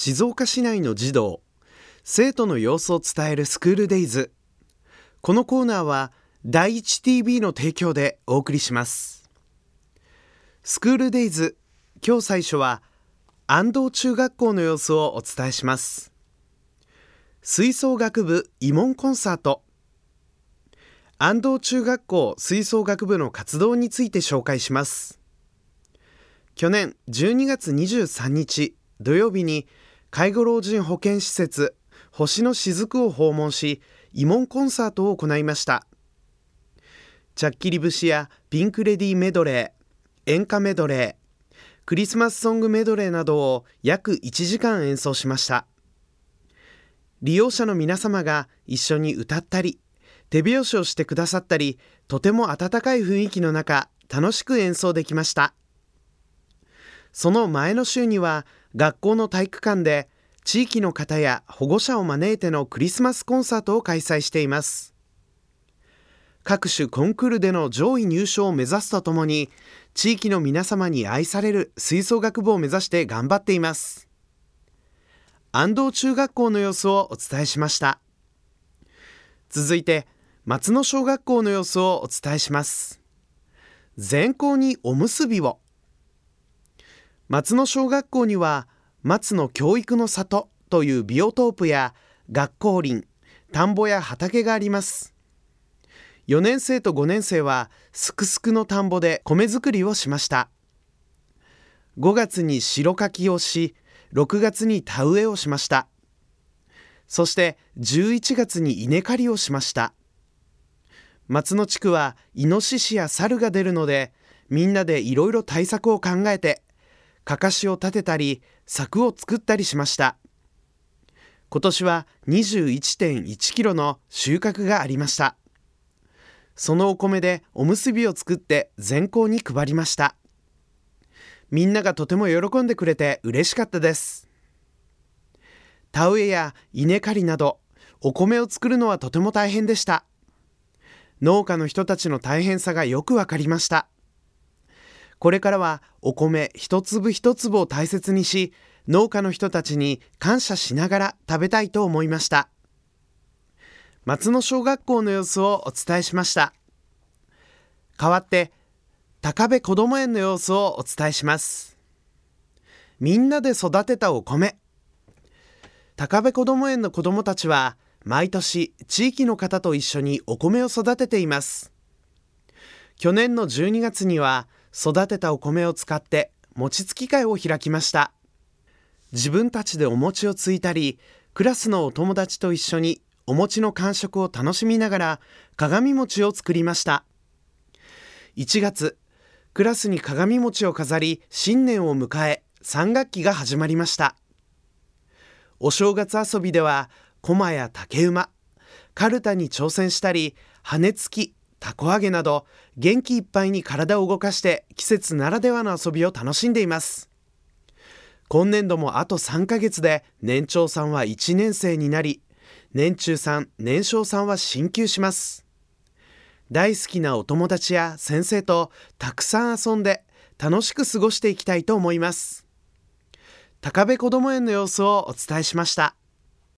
静岡市内の児童、生徒の様子を伝えるスクールデイズ。このコーナーは第一 TV の提供でお送りします。スクールデイズ、今日最初は安藤中学校の様子をお伝えします。吹奏楽部慰問コンサート。安藤中学校吹奏楽部の活動について紹介します。去年12月23日土曜日に介護老人保健施設星の雫を訪問し、慰問コンサートを行いました。ちゃっきり節やピンクレディーメドレー、演歌メドレー、クリスマスソングメドレーなどを約1時間演奏しました。利用者の皆様が一緒に歌ったり、手拍子をしてくださったり、とても温かい雰囲気の中、楽しく演奏できました。その前の週には、学校の体育館で、地域の方や保護者を招いてのクリスマスコンサートを開催しています。各種コンクールでの上位入賞を目指すとともに、地域の皆様に愛される吹奏楽部を目指して頑張っています。安藤中学校の様子をお伝えしました。続いて、松野小学校の様子をお伝えします。全校におむすびを。松野小学校には、松野教育の里というビオトープや学校林、田んぼや畑があります。4年生と5年生はすくすくの田んぼで米作りをしました。5月に白柿をし、6月に田植えをしました。そして11月に稲刈りをしました。松野地区はイノシシや猿が出るので、みんなでいろいろ対策を考えて、かかしを立てたり、柵を作ったりしました。今年は 21.1 キロの収穫がありました。そのお米でおむすびを作って全校に配りました。みんながとても喜んでくれて嬉しかったです。田植えや稲刈りなど、お米を作るのはとても大変でした。農家の人たちの大変さがよくわかりました。これからはお米一粒一粒を大切にし、農家の人たちに感謝しながら食べたいと思いました。松野小学校の様子をお伝えしました。代わって高部こども園の様子をお伝えします。みんなで育てたお米。高部こども園の子どもたちは毎年地域の方と一緒にお米を育てています。去年の12月には育てたお米を使って餅つき会を開きました。自分たちでお餅をついたり、クラスのお友達と一緒にお餅の感触を楽しみながら鏡餅を作りました。1月、クラスに鏡餅を飾り新年を迎え、3学期が始まりました。お正月遊びでは駒や竹馬、カルタに挑戦したり、羽根つき、たこ揚げなど元気いっぱいに体を動かして季節ならではの遊びを楽しんでいます。今年度もあと3ヶ月で年長さんは1年生になり、年中さん、年少さんは進級します。大好きなお友達や先生とたくさん遊んで楽しく過ごしていきたいと思います。高部こども園の様子をお伝えしました。